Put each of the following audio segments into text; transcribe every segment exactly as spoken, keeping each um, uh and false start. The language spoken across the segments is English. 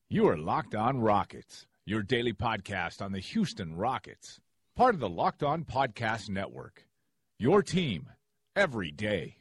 You are Locked On Rockets, your daily podcast on the Houston Rockets, part of the Locked On Podcast Network. Your team every day.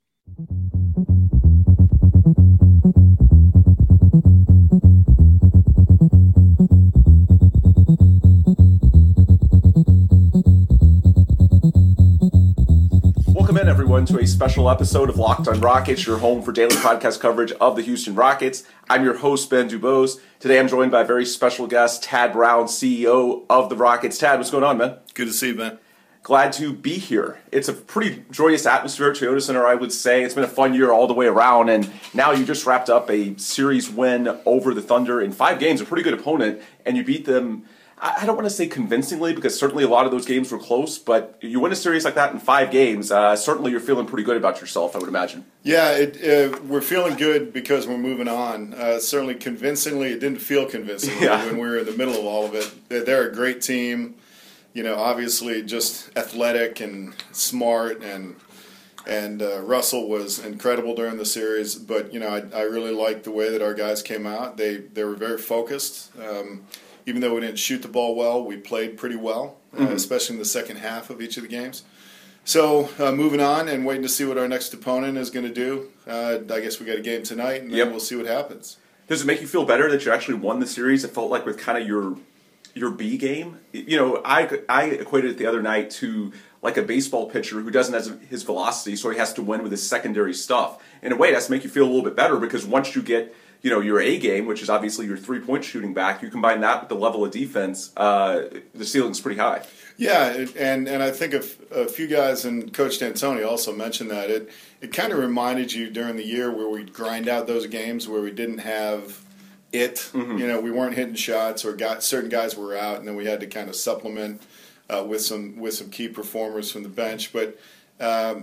Welcome in, everyone, to a special episode of Locked On Rockets, your home for daily podcast coverage of the Houston Rockets. I'm your host, Ben Dubose. Today I'm joined by a very special guest, Tad Brown, C E O of the Rockets. Tad, what's going on, man? Good to see you, Ben. Glad to be here. It's a pretty joyous atmosphere at Toyota Center, I would say. It's been a fun year all the way around, and now you just wrapped up a series win over the Thunder in five games, a pretty good opponent, and you beat them, I don't want to say convincingly, because certainly a lot of those games were close, but you win a series like that in five games, uh, certainly you're feeling pretty good about yourself, I would imagine. Yeah, it, uh, we're feeling good because we're moving on. Uh, certainly convincingly, it didn't feel convincing yeah. when we were in the middle of all of it. They're, they're a great team, you know, obviously just athletic and smart, and and uh, Russell was incredible during the series, but, you know, I, I really liked the way that our guys came out. They, they were very focused. Um, Even though we didn't shoot the ball well, we played pretty well, uh, mm-hmm. especially in the second half of each of the games. So uh, moving on and waiting to see what our next opponent is going to do. Uh, I guess we got a game tonight, and then yep. we'll see what happens. Does it make you feel better that you actually won the series? It felt like with kind of your your B game. You know, I I equated it the other night to like a baseball pitcher who doesn't have his velocity, so he has to win with his secondary stuff. In a way, that's to make you feel a little bit better, because once you get, you know, your A game, which is obviously your three-point shooting back, you combine that with the level of defense, uh, the ceiling's pretty high. Yeah, and and I think a, a few guys, and Coach D'Antoni also mentioned that, it it kind of reminded you during the year where we'd grind out those games where we didn't have it. Mm-hmm. You know, we weren't hitting shots, or got certain guys were out, and then we had to kind of supplement uh, with some with some key performers from the bench. But um,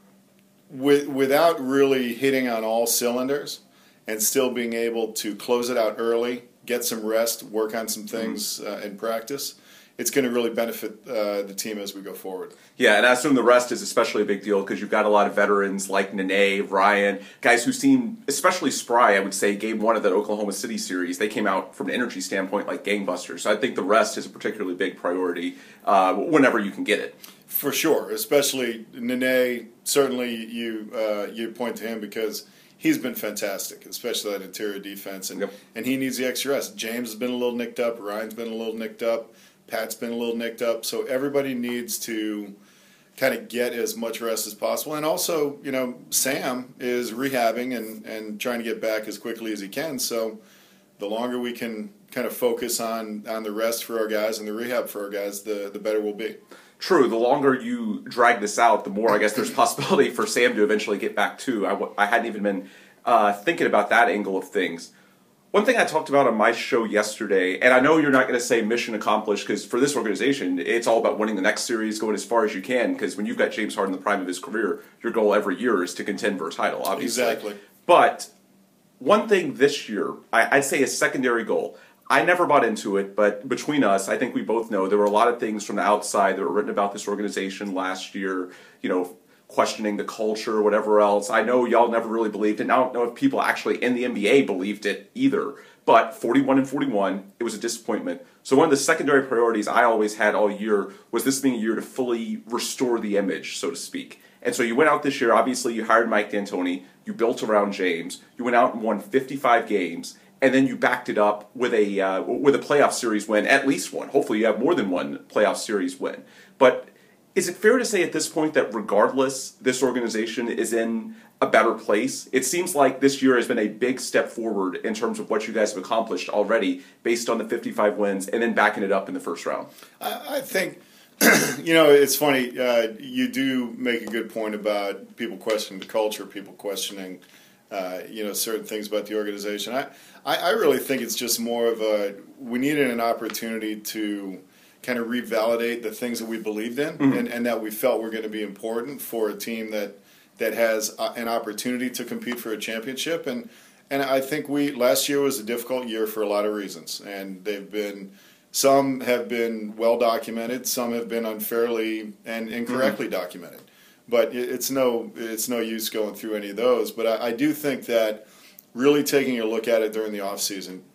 with, without really hitting on all cylinders, and still being able to close it out early, get some rest, work on some things uh, in practice, it's going to really benefit uh, the team as we go forward. Yeah, and I assume the rest is especially a big deal because you've got a lot of veterans like Nene, Ryan, guys who seem, especially Spry, I would say, game one of that Oklahoma City series, they came out from an energy standpoint like gangbusters. So I think the rest is a particularly big priority uh, whenever you can get it. For sure, especially Nene. Certainly you uh, you point to him because he's been fantastic, especially that interior defense, and yep. and he needs the extra rest. James has been a little nicked up. Ryan's been a little nicked up. Pat's been a little nicked up. So everybody needs to kind of get as much rest as possible. And also, you know, Sam is rehabbing and, and trying to get back as quickly as he can. So the longer we can kind of focus on, on the rest for our guys and the rehab for our guys, the, the better we'll be. True. The longer you drag this out, the more I guess there's possibility for Sam to eventually get back too. I, I hadn't even been uh, thinking about that angle of things. One thing I talked about on my show yesterday, and I know you're not going to say mission accomplished, because for this organization, it's all about winning the next series, going as far as you can, because when you've got James Harden in the prime of his career, your goal every year is to contend for a title, obviously. Exactly. But one thing this year, I, I'd say a secondary goal. I never bought into it, but between us, I think we both know there were a lot of things from the outside that were written about this organization last year, you know, questioning the culture or whatever else. I know y'all never really believed it, and I don't know if people actually in the N B A believed it either. But forty-one and forty-one, it was a disappointment. So one of the secondary priorities I always had all year was this being a year to fully restore the image, so to speak. And so you went out this year, obviously you hired Mike D'Antoni, you built around James, you went out and won fifty-five games, and then you backed it up with a uh, with a playoff series win, at least one. Hopefully you have more than one playoff series win. But is it fair to say at this point that regardless, this organization is in a better place? It seems like this year has been a big step forward in terms of what you guys have accomplished already based on the fifty-five wins and then backing it up in the first round. I, I think, you know, it's funny. Uh, you do make a good point about people questioning the culture, people questioning, uh, you know, certain things about the organization. I, I, I really think it's just more of a, we needed an opportunity to kind of revalidate the things that we believed in mm-hmm. and, and that we felt were going to be important for a team that that has an opportunity to compete for a championship. And and I think we last year was a difficult year for a lot of reasons. And they've been some have been well documented, some have been unfairly and incorrectly mm-hmm. documented. But it's no it's no use going through any of those. But I, I do think that really taking a look at it during the offseason,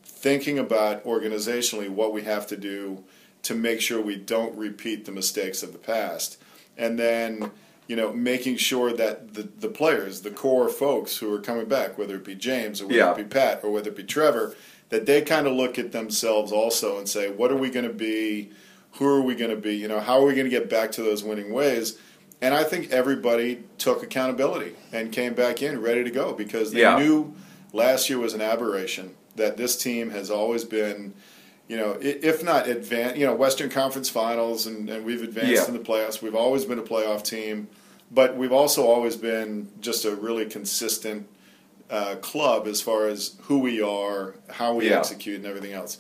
thinking about organizationally what we have to do to make sure we don't repeat the mistakes of the past. And then, you know, making sure that the, the players, the core folks who are coming back, whether it be James or whether yeah. it be Pat or whether it be Trevor, that they kind of look at themselves also and say, what are we going to be? Who are we going to be? You know, how are we going to get back to those winning ways? And I think everybody took accountability and came back in ready to go because they yeah. knew last year was an aberration, that this team has always been, you know, if not advanced, you know, Western Conference Finals, and, and we've advanced yeah. in the playoffs. We've always been a playoff team, but we've also always been just a really consistent uh, club as far as who we are, how we yeah. execute, and everything else.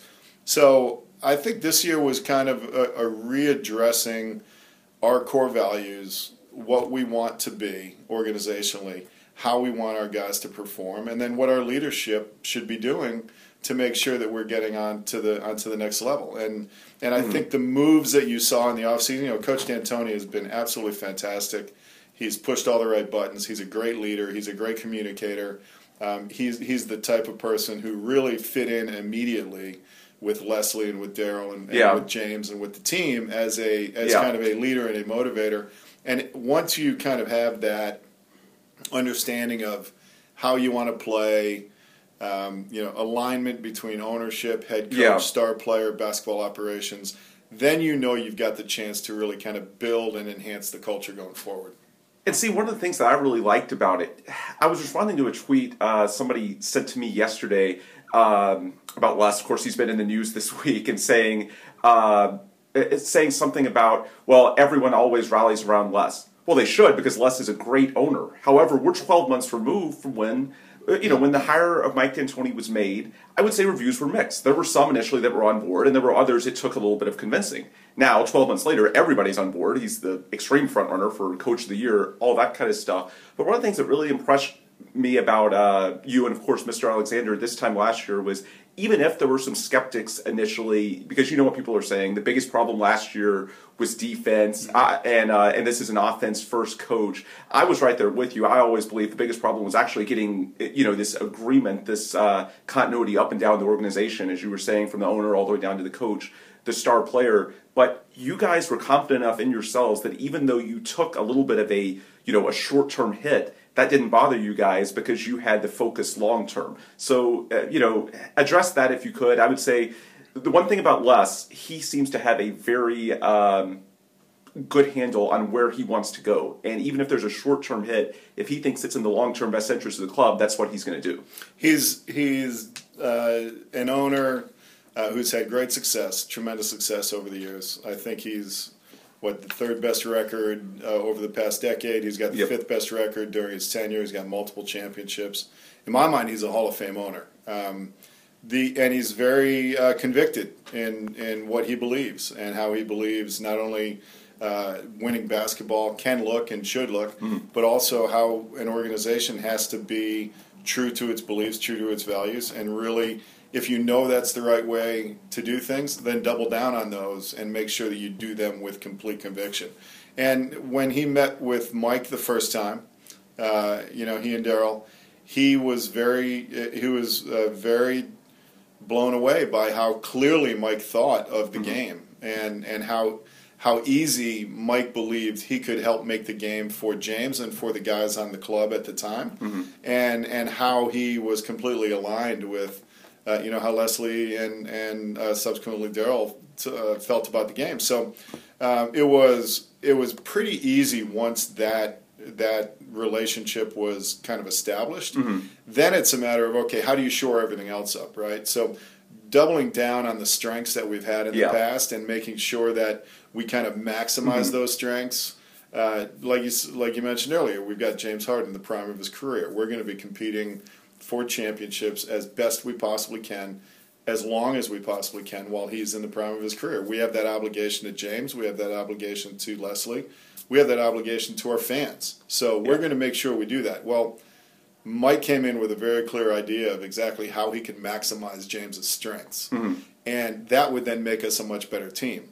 So I think this year was kind of a, a readdressing our core values, what we want to be organizationally, how we want our guys to perform, and then what our leadership should be doing to make sure that we're getting on to the onto the next level. And and I mm-hmm. think the moves that you saw in the offseason, you know, Coach D'Antoni has been absolutely fantastic. He's pushed all the right buttons. He's a great leader. He's a great communicator. Um, he's he's the type of person who really fit in immediately with Leslie and with Daryl and, and yeah. with James and with the team as a as yeah. kind of a leader and a motivator. And once you kind of have that understanding of how you want to play, um, you know, alignment between ownership, head coach, yeah. star player, basketball operations, then you know you've got the chance to really kind of build and enhance the culture going forward. And see, one of the things that I really liked about it, I was responding to a tweet uh, somebody sent to me yesterday um, about Les. Of course, he's been in the news this week and saying uh, it's saying something about, well, everyone always rallies around Les. Well, they should, because Les is a great owner. However, we're twelve months removed from when, you know, when the hire of Mike D'Antoni was made. I would say reviews were mixed. There were some initially that were on board, and there were others it took a little bit of convincing. Now, twelve months later, everybody's on board. He's the extreme front runner for Coach of the Year, all that kind of stuff. But one of the things that really impressed me about uh, you and, of course, Mister Alexander this time last year was, even if there were some skeptics initially, because you know what people are saying, the biggest problem last year was defense, uh, and uh, and this is an offense-first coach. I was right there with you. I always believe the biggest problem was actually getting, you know, this agreement, this uh, continuity up and down the organization, as you were saying, from the owner all the way down to the coach, the star player. But you guys were confident enough in yourselves that even though you took a little bit of a, you know, a short-term hit, that didn't bother you guys because you had the focus long-term. So, uh, you know, address that if you could. I would say the one thing about Les, he seems to have a very um, good handle on where he wants to go. And even if there's a short-term hit, if he thinks it's in the long-term best interest of the club, that's what he's going to do. He's, he's uh, an owner uh, who's had great success, tremendous success over the years. I think he's... what, the third best record uh, over the past decade. He's got the yep. fifth best record during his tenure. He's got multiple championships. In my mind, he's a Hall of Fame owner. Um, the and he's very uh, convicted in in what he believes and how he believes not only uh, winning basketball can look and should look, mm-hmm. but also how an organization has to be true to its beliefs, true to its values, and really, if you know that's the right way to do things, then double down on those and make sure that you do them with complete conviction. And when he met with Mike the first time, uh, you know, he and Daryl, he was very, he was uh, very blown away by how clearly Mike thought of the mm-hmm. game and and how how easy Mike believed he could help make the game for James and for the guys on the club at the time, mm-hmm. and and how he was completely aligned with. Uh, you know, how Leslie and, and uh, subsequently Daryl uh, felt about the game. So um, it was it was pretty easy once that that relationship was kind of established. Mm-hmm. Then it's a matter of, okay, how do you shore everything else up, right? So doubling down on the strengths that we've had in yeah. the past and making sure that we kind of maximize mm-hmm. those strengths. Uh, like you like you mentioned earlier, we've got James Harden, the prime of his career. We're going to be competing for championships as best we possibly can, as long as we possibly can while he's in the prime of his career. We have that obligation to James. We have that obligation to Leslie. We have that obligation to our fans. So we're yeah. going to make sure we do that. Well, Mike came in with a very clear idea of exactly how he can maximize James's strengths. Mm-hmm. And that would then make us a much better team.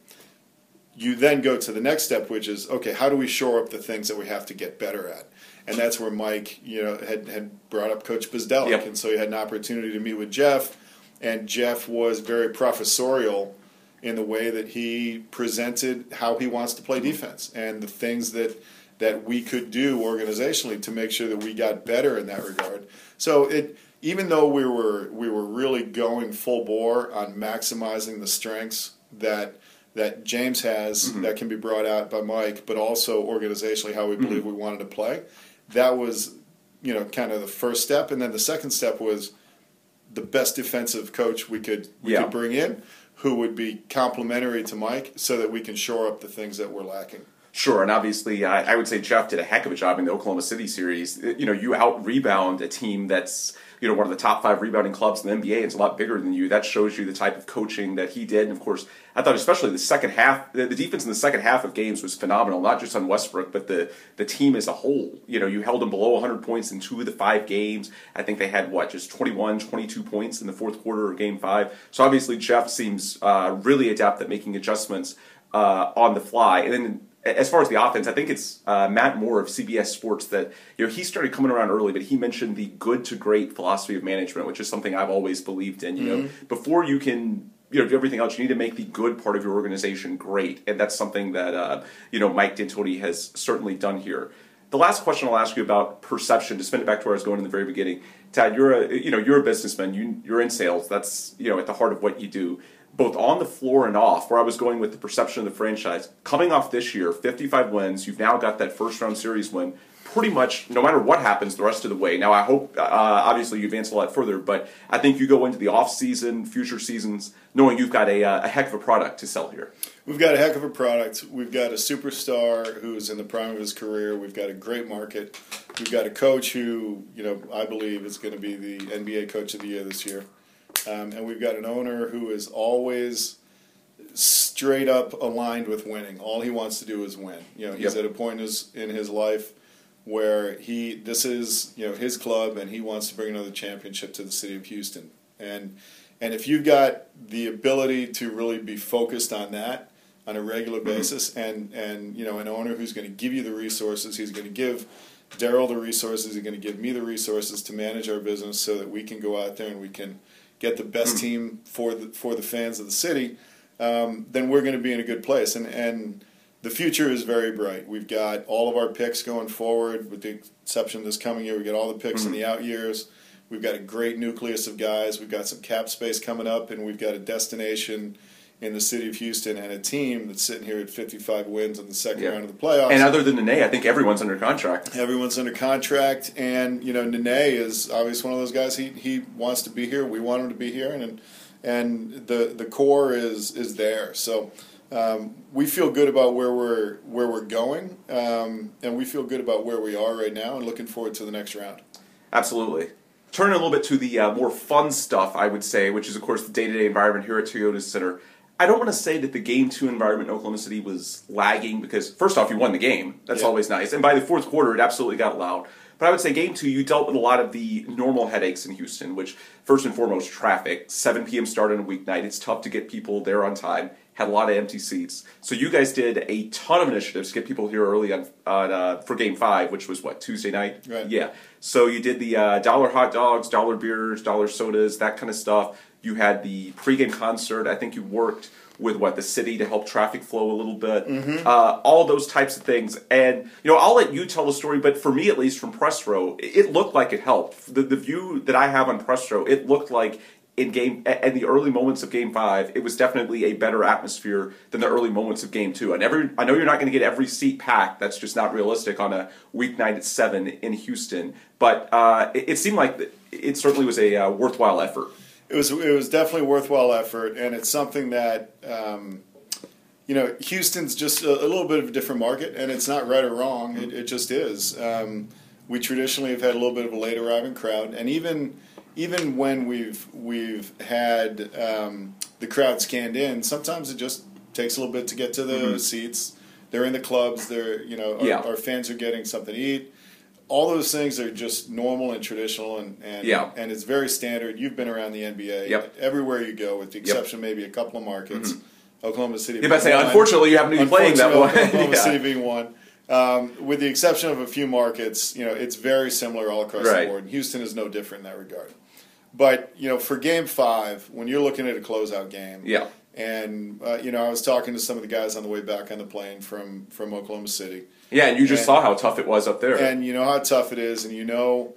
You then go to the next step, which is, okay, how do we shore up the things that we have to get better at? And that's where Mike, you know, had, had brought up Coach Bzdelic, yep. and so he had an opportunity to meet with Jeff and Jeff was very professorial in the way that he presented how he wants to play defense and the things that that we could do organizationally to make sure that we got better in that regard. So it, even though we were we were really going full bore on maximizing the strengths that that James has mm-hmm. that can be brought out by Mike, but also organizationally how we believe mm-hmm. we wanted to play, that was, you know, kind of the first step. And then the second step was the best defensive coach we could we yeah. could bring in, who would be complementary to Mike, so that we can shore up the things that we're lacking. Sure, and obviously, I, I would say Jeff did a heck of a job in the Oklahoma City series. You know, you out-rebound a team that's, you know, one of the top five rebounding clubs in the N B A. It's a lot bigger than you. That shows you the type of coaching that he did. And, of course, I thought especially the second half, the, the defense in the second half of games was phenomenal, not just on Westbrook, but the, the team as a whole. You know, you held them below one hundred points in two of the five games. I think they had, what, just twenty-one, twenty-two points in the fourth quarter of game five. So, obviously, Jeff seems uh, really adept at making adjustments uh, on the fly. And then, as far as the offense, I think it's uh, Matt Moore of C B S Sports that, you know, he started coming around early, but he mentioned the good to great philosophy of management, which is something I've always believed in. You mm-hmm. know, before you can, you know, do everything else, you need to make the good part of your organization great, and that's something that uh, you know, Mike D'Antoni has certainly done here. The last question I'll ask you about perception, to spin it back to where I was going in the very beginning, Tad, you're a you know you're a businessman, you you're in sales. That's, you know, at the heart of what you do, both on the floor and off, where I was going with the perception of the franchise. Coming off this year, fifty-five wins, you've now got that first-round series win pretty much no matter what happens the rest of the way. Now, I hope, uh, obviously, you advance a lot further, but I think you go into the off-season, future seasons, knowing you've got a, uh, a heck of a product to sell here. We've got a heck of a product. We've got a superstar who's in the prime of his career. We've got a great market. We've got a coach who, you know, I believe is going to be the N B A Coach of the Year this year. Um, and we've got an owner who is always straight up aligned with winning. All he wants to do is win. You know, he's yep. at a point in his, in his life where he this is, you know, his club, and he wants to bring another championship to the city of Houston. And and if you've got the ability to really be focused on that on a regular basis, mm-hmm. and and you know, an owner who's going to give you the resources, he's going to give Daryl the resources, he's going to give me the resources to manage our business so that we can go out there and we can get the best team for the for the fans of the city, um, then we're going to be in a good place. And and the future is very bright. We've got all of our picks going forward, with the exception of this coming year. We've got all the picks mm-hmm. in the out years. We've got a great nucleus of guys. We've got some cap space coming up, and we've got a destination in the city of Houston and a team that's sitting here at fifty-five wins in the second yeah. round of the playoffs. And other than Nene, I think everyone's under contract. Everyone's under contract, and you know, Nene is obviously one of those guys. He he wants to be here. We want him to be here, and and the the core is is there. So um, we feel good about where we're where we're going, um, and we feel good about where we are right now, and looking forward to the next round. Absolutely. Turning a little bit to the uh, more fun stuff, I would say, which is of course the day-to-day environment here at Toyota Center. I don't want to say that the Game two environment in Oklahoma City was lagging because, first off, you won the game. That's yeah. always nice. And by the fourth quarter, it absolutely got loud. But I would say Game two, you dealt with a lot of the normal headaches in Houston, which, first and foremost, traffic. seven p.m. start on a weeknight. It's tough to get people there on time. Had a lot of empty seats. So you guys did a ton of initiatives to get people here early on, on uh, for Game five, which was, what, Tuesday night? Right. Yeah. So you did the uh, dollar hot dogs, dollar beers, dollar sodas, that kind of stuff. You had the pregame concert. I think you worked with, what, the city to help traffic flow a little bit. Mm-hmm. Uh, all those types of things. And, you know, I'll let you tell the story, but for me, at least, from press row, it looked like it helped. The, the view that I have on press row, it looked like in game, in the early moments of Game five, it was definitely a better atmosphere than the early moments of Game two. And every, I know you're not going to get every seat packed. That's just not realistic on a weeknight at seven in Houston. But uh, it, it seemed like it certainly was a uh, worthwhile effort. It was it was definitely a worthwhile effort, and it's something that, um, you know, Houston's just a, a little bit of a different market, and it's not right or wrong. It, it just is. Um, we traditionally have had a little bit of a late arriving crowd, and even even when we've we've had um, the crowd scanned in, sometimes it just takes a little bit to get to the mm-hmm. seats. They're in the clubs. They're you know our, yeah. our fans are getting something to eat. All those things are just normal and traditional, and and, yeah. and it's very standard. You've been around the N B A. Yep. Everywhere you go, with the exception yep. maybe a couple of markets. Mm-hmm. Oklahoma City. You're about to say, one. Unfortunately, you happen to be playing that one. Oklahoma yeah. City being one. Um, with the exception of a few markets, you know, it's very similar all across right. the board. Houston is no different in that regard. But, you know, for game five, when you're looking at a closeout game, Yeah. and, uh, you know, I was talking to some of the guys on the way back on the plane from, from Oklahoma City. Yeah, and you just and, saw how tough it was up there. And you know how tough it is, and you know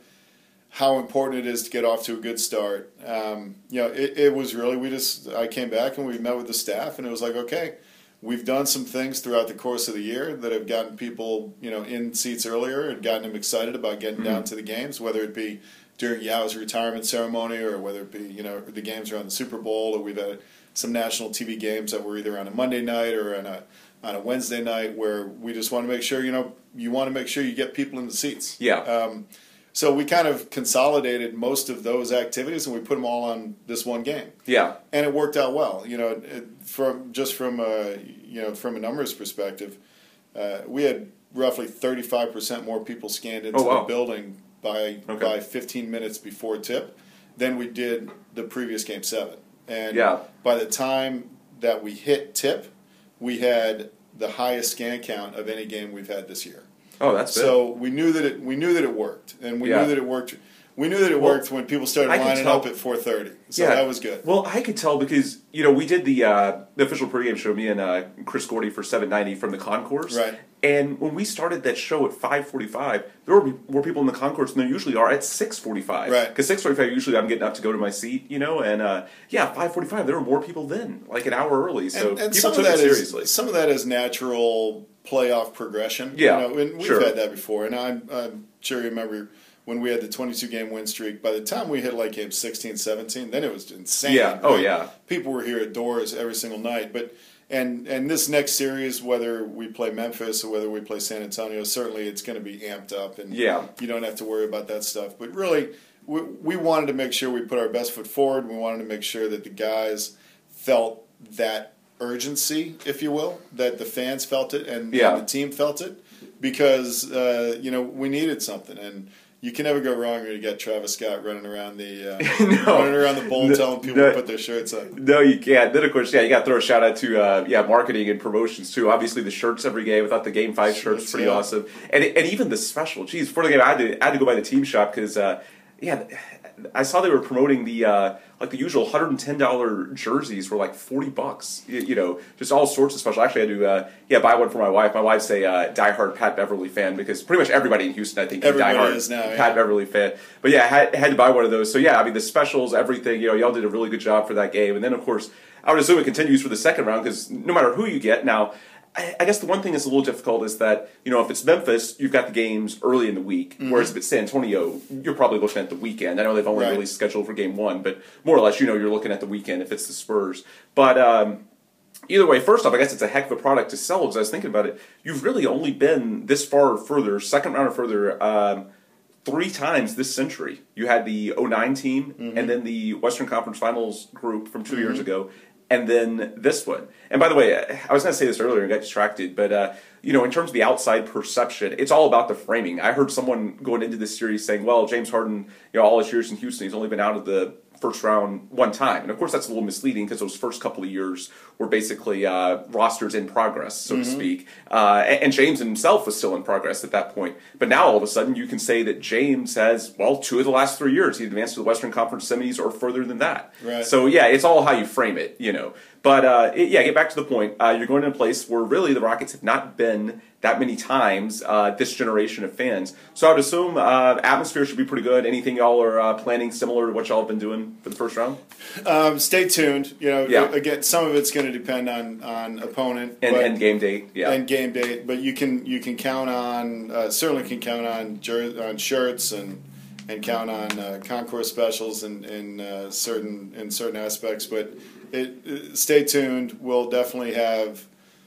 how important it is to get off to a good start. Um, you know, it, it was really, we just, I came back and we met with the staff, and it was like, okay, we've done some things throughout the course of the year that have gotten people, you know, in seats earlier and gotten them excited about getting mm-hmm. down to the games, whether it be during Yao's retirement ceremony or whether it be, you know, the games around the Super Bowl, or we've had some national T V games that were either on a Monday night or on a on a Wednesday night, where we just want to make sure, you know, you want to make sure you get people in the seats. Yeah. Um, so we kind of consolidated most of those activities and we put them all on this one game. Yeah. And it worked out well. You know, it, from just from a, you know, from a numbers perspective, uh, we had roughly thirty-five percent more people scanned into oh, wow. the building by okay. by fifteen minutes before tip than we did the previous game seven. And yeah. by the time that we hit tip, we had the highest scan count of any game we've had this year. Oh, that's good. So we knew that it we knew that it worked, and we yeah. knew that it worked. We knew that it well, worked when people started I lining up at four thirty. So yeah. that was good. Well, I could tell because you know we did the uh, the official pregame show, me and uh, Chris Gordy for seven ninety from the concourse. Right. And when we started that show at five forty-five, there were more people in the concourse than there usually are at six forty-five. Right. Because six forty-five usually I'm getting up to go to my seat, you know, and uh, yeah, five forty-five there were more people then, like an hour early. So and, and people some took of that it seriously. Is, some of that is natural playoff progression. Yeah, you know, and we've sure. had that before. And I'm, I'm sure you remember when we had the twenty-two game win streak. By the time we hit like game sixteen, seventeen, then it was insane. Yeah. Right? Oh yeah. People were here at doors every single night, but. And and this next series, whether we play Memphis or whether we play San Antonio, certainly it's going to be amped up, and yeah. you don't have to worry about that stuff. But really, we, we wanted to make sure we put our best foot forward. We wanted to make sure that the guys felt that urgency, if you will, that the fans felt it and, yeah. and the team felt it, because uh, you know we needed something. And you can never go wrong when you got Travis Scott running around the uh, no. running around the bowl no, telling people no. to put their shirts on. No, you can't. Then of course, yeah, you got to throw a shout out to uh, yeah marketing and promotions too. Obviously, the shirts every game. I thought the game five shirts was pretty yeah. awesome, and and even the special. Geez, before the game, I had to I had to go by the team shop because uh, yeah, I saw they were promoting the uh, like the usual one hundred ten dollars jerseys were like forty bucks. You, you know, just all sorts of special. Actually, I had to uh, yeah buy one for my wife. My wife's a uh, diehard Pat Beverly fan because pretty much everybody in Houston, I think, is a diehard is now, yeah. Pat Beverly fan. But yeah, I had, had to buy one of those. So yeah, I mean the specials, everything. You know, y'all did a really good job for that game. And then of course, I would assume it continues for the second round because no matter who you get now. I guess the one thing that's a little difficult is that, you know, if it's Memphis, you've got the games early in the week, mm-hmm. whereas if it's San Antonio, you're probably looking at the weekend. I know they've only right. really scheduled for game one, but more or less, you know, you're looking at the weekend if it's the Spurs. But um, either way, first off, I guess it's a heck of a product to sell, because I was thinking about it. You've really only been this far or further, second round or further, um, three times this century. You had the oh nine team, mm-hmm. and then the Western Conference Finals group from two mm-hmm. years ago, and then this one. And by the way, I was going to say this earlier and got distracted, but uh, you know, in terms of the outside perception, it's all about the framing. I heard someone going into this series saying, "Well, James Harden, you know, all his years in Houston, he's only been out of the first round one time." And of course, that's a little misleading because those first couple of years were basically uh, rosters in progress, so mm-hmm. to speak. Uh, and, and James himself was still in progress at that point. But now all of a sudden, you can say that James has, well, two of the last three years he advanced to the Western Conference semis or further than that. Right. So yeah, it's all how you frame it, you know. But uh, it, yeah, get back to the point. Uh, you're going to a place where really the Rockets have not been that many times uh, this generation of fans. So I would assume uh, atmosphere should be pretty good. Anything y'all are uh, planning similar to what y'all have been doing for the first round? Um, stay tuned. You know, yeah. again, some of it's going to depend on, on opponent and, but, and game date. Yeah, and game date. But you can you can count on uh, certainly can count on jer- on shirts and and count on uh, concourse specials in in uh, certain in certain aspects. But it, it, stay tuned. We'll definitely have.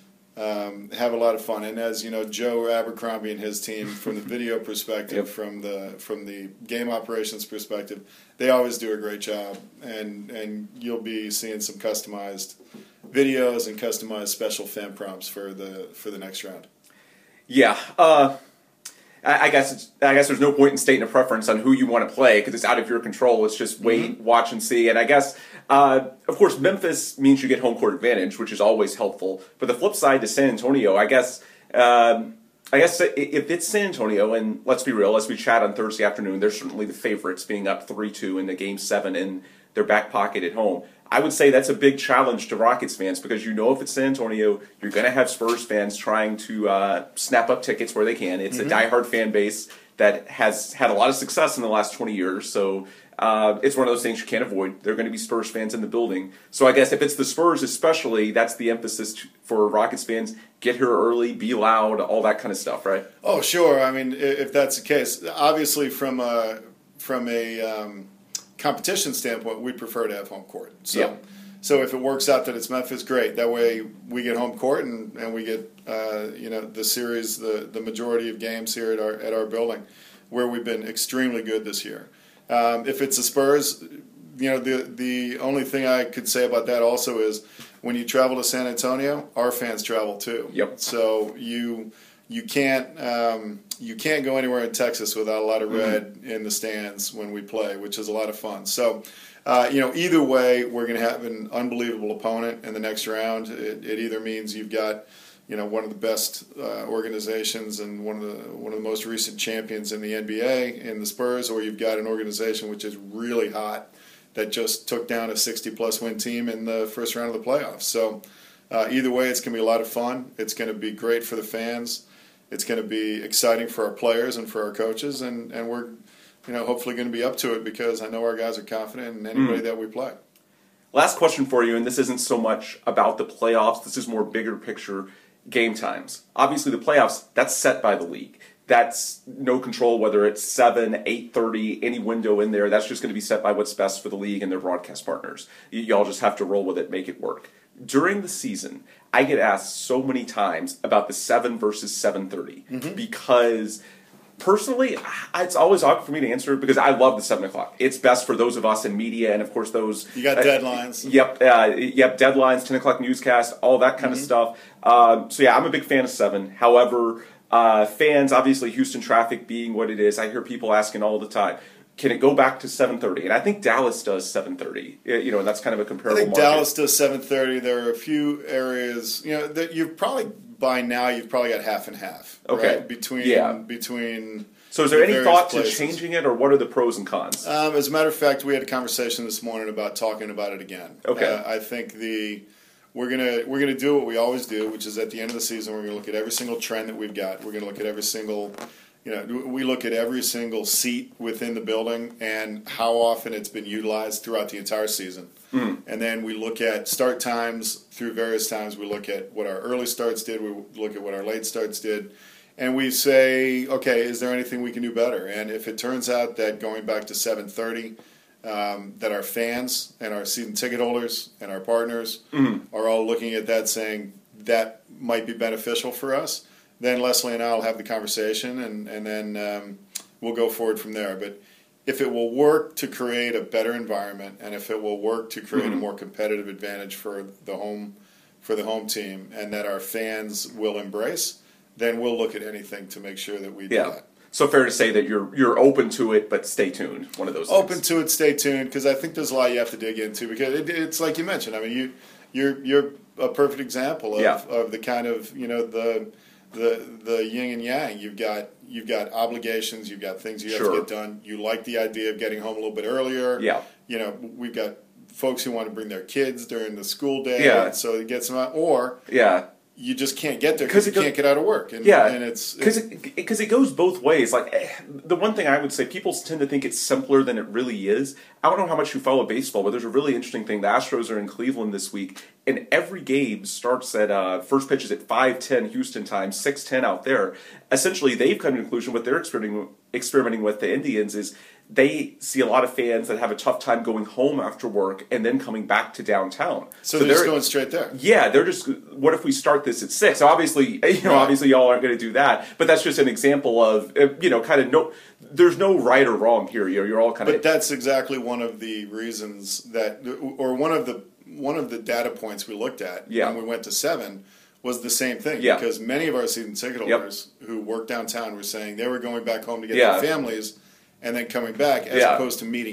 Um, have a lot of fun, and as you know, Joe Abercrombie and his team, from the video perspective, yep. from the from the game operations perspective, they always do a great job, and and you'll be seeing some customized videos and customized special fan prompts for the for the next round. Yeah, uh, I, I guess it's, I guess there's no point in stating a preference on who you want to play because it's out of your control. It's just wait, mm-hmm. watch, and see. And I guess. Uh, of course, Memphis means you get home court advantage, which is always helpful. But the flip side to San Antonio, I guess, um, I guess if it's San Antonio, and let's be real, as we chat on Thursday afternoon, they're certainly the favorites, being up three two in the game seven in their back pocket at home. I would say that's a big challenge to Rockets fans because you know if it's San Antonio, you're going to have Spurs fans trying to uh, snap up tickets where they can. It's mm-hmm. a diehard fan base that has had a lot of success in the last twenty years, so uh, it's one of those things you can't avoid. There are going to be Spurs fans in the building. So I guess if it's the Spurs especially, that's the emphasis for Rockets fans. Get here early, be loud, all that kind of stuff, right? Oh, sure. I mean, if that's the case, obviously from a, from a um, competition standpoint, we'd prefer to have home court. So, yeah. so if it works out that it's Memphis, great. That way we get home court and, and we get uh, you know the series, the, the majority of games here at our at our building, where we've been extremely good this year. Um, if it's the Spurs, you know the the only thing I could say about that also is when you travel to San Antonio, our fans travel too. Yep. So you you can't um, you can't go anywhere in Texas without a lot of red mm-hmm. in the stands when we play, which is a lot of fun. So. Uh, you know, either way, we're going to have an unbelievable opponent in the next round. It, it either means you've got, you know, one of the best uh, organizations and one of the one of the most recent champions in the N B A in the Spurs, or you've got an organization which is really hot that just took down a sixty-plus win team in the first round of the playoffs. So uh, either way, it's going to be a lot of fun. It's going to be great for the fans. It's going to be exciting for our players and for our coaches, and, and we're you know, hopefully going to be up to it because I know our guys are confident in anybody mm. that we play. Last question for you, and this isn't so much about the playoffs. This is more bigger picture game times. Obviously, the playoffs, that's set by the league. That's no control whether it's seven, eight thirty, any window in there. That's just going to be set by what's best for the league and their broadcast partners. Y- y'all just have to roll with it, make it work. During the season, I get asked so many times about the seven versus seven thirty mm-hmm. because... Personally, it's always awkward for me to answer because I love the seven o'clock. It's best for those of us in media, and of course those you got uh, deadlines. Yep, uh, yep, deadlines, ten o'clock newscast, all that kind mm-hmm. of stuff. Um, so yeah, I'm a big fan of seven. However, uh, fans, obviously, Houston traffic being what it is, I hear people asking all the time, can it go back to seven thirty? And I think Dallas does seven thirty. You know, and that's kind of a comparable. I think market. Dallas does seven thirty. There are a few areas, you know, that you've probably by now you've probably got half and half. Okay. Right? Between yeah. between. So is there any thought places. to changing it, or what are the pros and cons? Um, as a matter of fact, we had a conversation this morning about talking about it again. Okay. Uh, I think the we're gonna we're gonna do what we always do, which is at the end of the season we're gonna look at every single trend that we've got. We're gonna look at every single, you know, we look at every single seat within the building and how often it's been utilized throughout the entire season. Mm. And then we look at start times through various times. We look at what our early starts did. We look at what our late starts did. And we say, okay, is there anything we can do better? And if it turns out that going back to seven thirty, um, that our fans and our season ticket holders and our partners mm-hmm. are all looking at that saying that might be beneficial for us, then Leslie and I will have the conversation, and, and then um, we'll go forward from there. But if it will work to create a better environment, and if it will work to create mm-hmm. a more competitive advantage for the home for the home team, and that our fans will embrace, then we'll look at anything to make sure that we do yeah. that. So fair to say that you're you're open to it, but stay tuned. One of those open things. to it, stay tuned, because I think there's a lot you have to dig into. Because it, it's like you mentioned. I mean, you you're you're a perfect example of, yeah. of the kind of you know the the the yin and yang. You've got you've got obligations. You've got things you have sure. to get done. You like the idea of getting home a little bit earlier. Yeah. You know, we've got folks who want to bring their kids during the school day. Yeah. So it gets them out. Or yeah. you just can't get there because you go- can't get out of work. And, yeah, and it's because it, because it goes both ways. Like eh, the one thing I would say, people tend to think it's simpler than it really is. I don't know how much you follow baseball, but there's a really interesting thing. The Astros are in Cleveland this week, and every game starts at uh, first pitch is at five ten Houston time, six ten out there. Essentially, they've come to the conclusion what they're experimenting experimenting with the Indians is they see a lot of fans that have a tough time going home after work and then coming back to downtown. So, so they're, they're just going straight there. Yeah, they're just. What if we start this at six? So obviously, you know, right. obviously y'all aren't going to do that. But that's just an example of, you know, kind of no. There's no right or wrong here. You're you're all kind but of. But that's exactly one of the reasons that, or one of the one of the data points we looked at yeah. when we went to seven was the same thing. Yeah. Because many of our season ticket holders yep. who work downtown were saying they were going back home to get yeah. their families and then coming back as yeah. opposed to meeting here.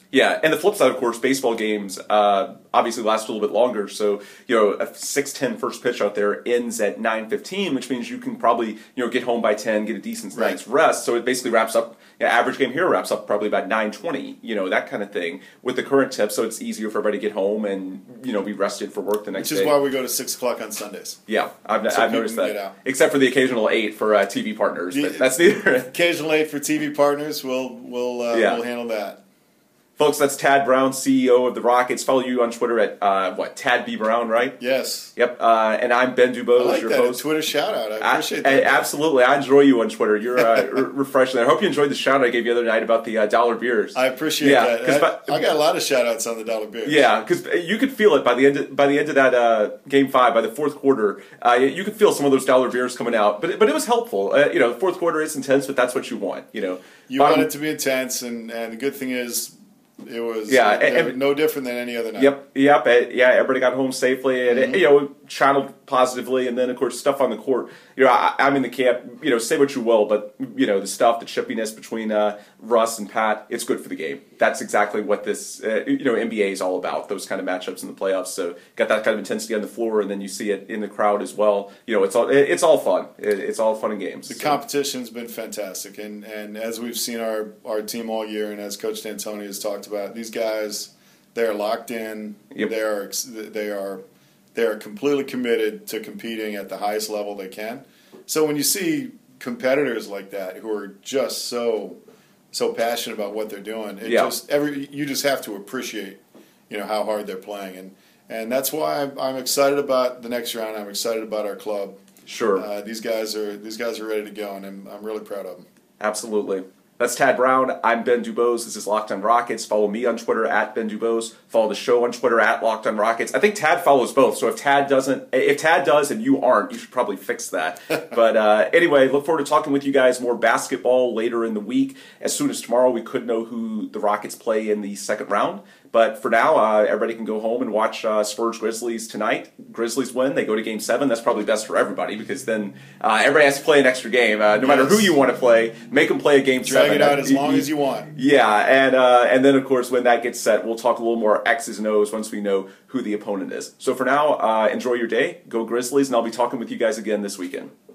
Yeah, and the flip side, of course, baseball games uh, obviously last a little bit longer. So, you know, a six ten first pitch out there ends at nine fifteen, which means you can probably, you know, get home by ten, get a decent Right. night's rest. So it basically wraps up, yeah, average game here wraps up probably about nine twenty, you know, that kind of thing with the current tip. So it's easier for everybody to get home and, you know, be rested for work the next Which day. is why we go to six o'clock on Sundays. Yeah, I've, So I've people noticed can that. get out. Except for the occasional eight for uh, T V partners. But Yeah. that's neither. Occasional aid for T V partners, we'll, we'll, uh, Yeah. we'll handle that. Folks, that's Tad Brown, C E O of the Rockets. Follow you on Twitter at, uh, what, Tad B. Brown, right? Yes. Yep, uh, and I'm Ben I Dubose, like your that. A host. Twitter shout out. I I- appreciate I- that. absolutely, I enjoy you on Twitter. You're uh, re- refreshing. I hope you enjoyed the shout out I gave you the other night about the uh, dollar beers. I appreciate Yeah, 'cause that. by- I, I got a lot of shout outs on the dollar beer. Yeah, because you could feel it by the end. Of, by the end of that uh, game five, by the fourth quarter, uh, you could feel some of those dollar beers coming out. But it, but it was helpful. Uh, you know, the fourth quarter is intense, but that's what you want. You know, You Bottom- want it to be intense, and, and the good thing is, it was Yeah, uh, and- no- no different than any other night. Yep, yep, uh, yeah. Everybody got home safely, and Mm-hmm. it, you know, channeled positively. And then, of course, stuff on the court. You know, I, I'm in the camp. You know, say what you will, but you know, the stuff, the chippiness between uh, Russ and Pat, it's good for the game. That's exactly what this, uh, you know, N B A is all about. Those kind of matchups in the playoffs. So, got that kind of intensity on the floor, and then you see it in the crowd as well. You know, it's all it, it's all fun. It, it's all fun and games. The So, competition's been fantastic, and, and as we've seen our, our team all year, and as Coach D'Antoni has talked about, these guys, they are locked in. Yep. They are ex- they are they are completely committed to competing at the highest level they can. So when you see competitors like that who are just so so passionate about what they're doing, it Yeah. just every you just have to appreciate, you know, how hard they're playing, and and that's why I'm, I'm excited about the next round. I'm excited about our club. Sure. Uh, these guys are these guys are ready to go, and I'm I'm really proud of them. Absolutely. That's Tad Brown. I'm Ben Dubose. This is Locked on Rockets. Follow me on Twitter at Ben Dubose. Follow the show on Twitter at Locked on Rockets. I think Tad follows both. So if Tad doesn't, if Tad does and you aren't, you should probably fix that. But uh, anyway, look forward to talking with you guys more basketball later in the week. As soon as tomorrow, we could know who the Rockets play in the second round. But for now, uh, everybody can go home and watch uh, Spurs Grizzlies tonight. Grizzlies win. They go to Game seven. That's probably best for everybody because then uh, everybody has to play an extra game. Uh, no matter Yes. who you want to play, make them play a Game Drag seven. it out as long as you want. Yeah, and uh, and then, of course, when that gets set, we'll talk a little more X's and O's once we know who the opponent is. So for now, uh, enjoy your day. Go Grizzlies, and I'll be talking with you guys again this weekend.